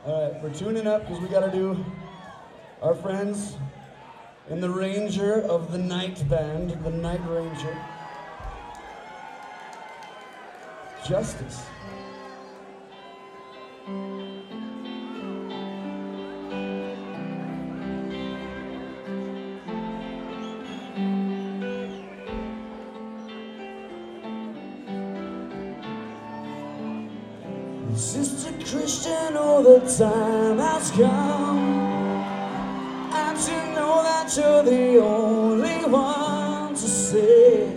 All right, we're tuning up because we got to do our friends in the Ranger of the Night Band, the Night Ranger. Justice. Sister Christian, all the time has come, and you know that you're the only one to say,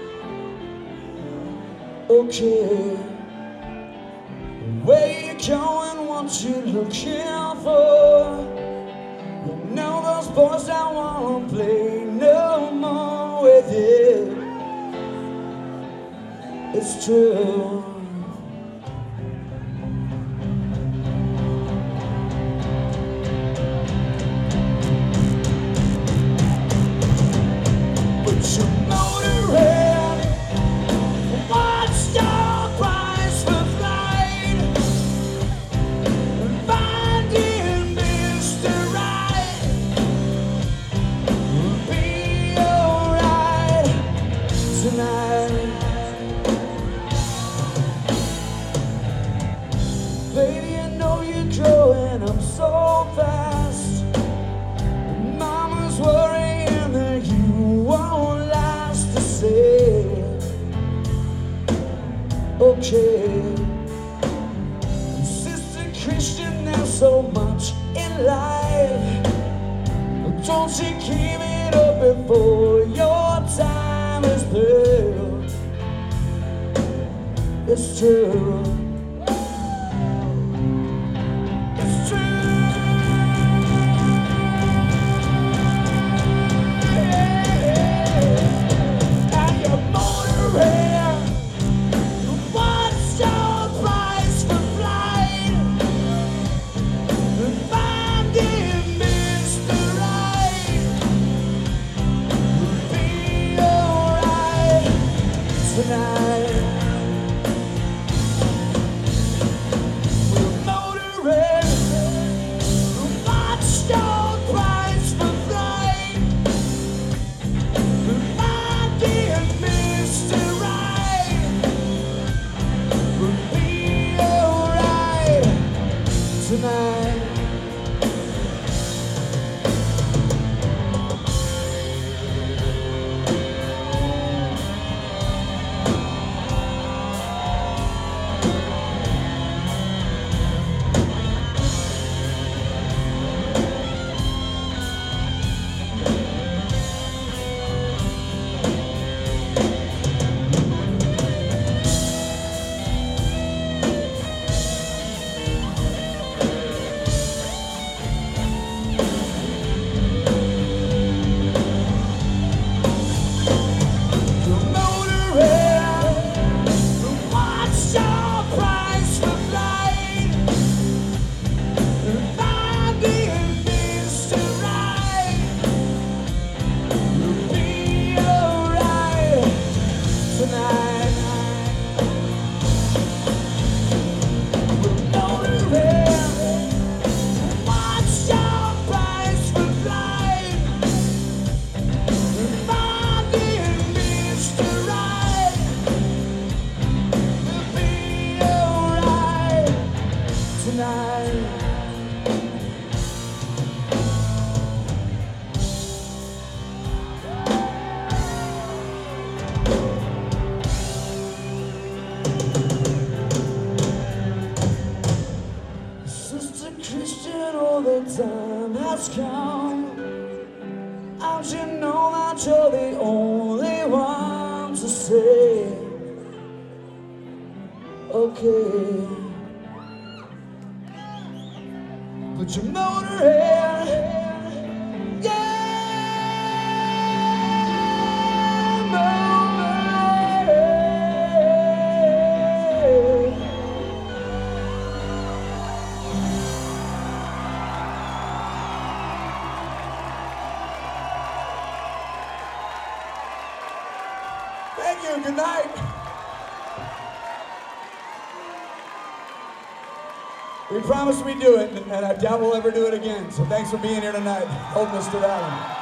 okay, where you going, what you looking for? You know those boys don't wanna play no more with you. It's true. Baby, I know you're growing up so fast. Mama's worrying that you won't last to say, okay. Sister Christian, there's so much in life. Don't you give it up before your time is through. It's true. Time has come, and you know that you're the only one to say, okay, put your motor in. Thank you, good night. We promised we'd do it, and I doubt we'll ever do it again. So thanks for being here tonight, holding us to that one.